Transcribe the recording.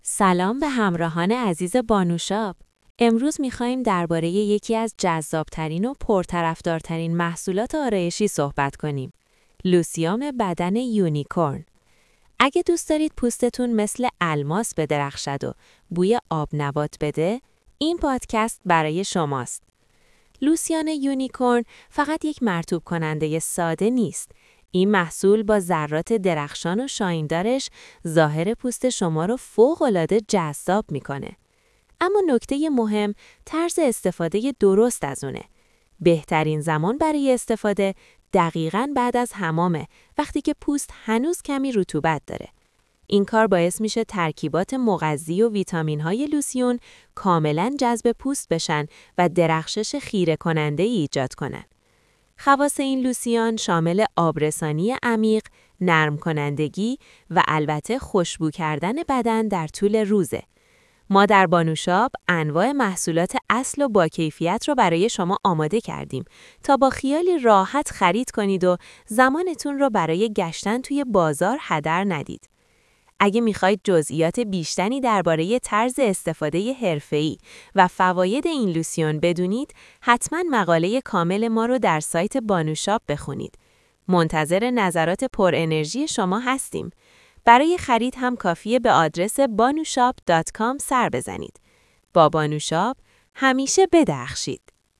سلام به همراهان عزیز بانوشاب. امروز می‌خوایم درباره یکی از جذابترین و پرطرفدارترین محصولات آرایشی صحبت کنیم. لوسیوم بدن یونیکورن. اگه دوست دارید پوستتون مثل الماس بدرخشد و بوی آب نبات بده، این پادکست برای شماست. لوسیون یونیکورن فقط یک مرطوب کننده ساده نیست. این محصول با ذرات درخشان و شایندارش ظاهر پوست شما رو فوق‌العاده جذاب میکنه. اما نکته مهم طرز استفاده درست از اونه. بهترین زمان برای استفاده دقیقاً بعد از حمامه، وقتی که پوست هنوز کمی رطوبت داره. این کار باعث میشه ترکیبات مغذی و ویتامین‌های لوسیون کاملاً جذب پوست بشن و درخشش خیره کننده ایجاد کنن. خواص این لوسیون شامل آبرسانی عمیق، نرم کنندگی و البته خوشبو کردن بدن در طول روزه. ما در بانوشاب انواع محصولات اصل و با کیفیت رو برای شما آماده کردیم تا با خیالی راحت خرید کنید و زمانتون رو برای گشتن توی بازار هدر ندید. اگه میخواید جزئیات بیشتری درباره طرز استفاده حرفه‌ای و فواید این لوسیون بدونید، حتما مقاله کامل ما رو در سایت بانوشاب بخونید. منتظر نظرات پر انرژی شما هستیم. برای خرید هم کافیه به آدرس banushop.com سر بزنید. با بانوشاب همیشه بدرخشید.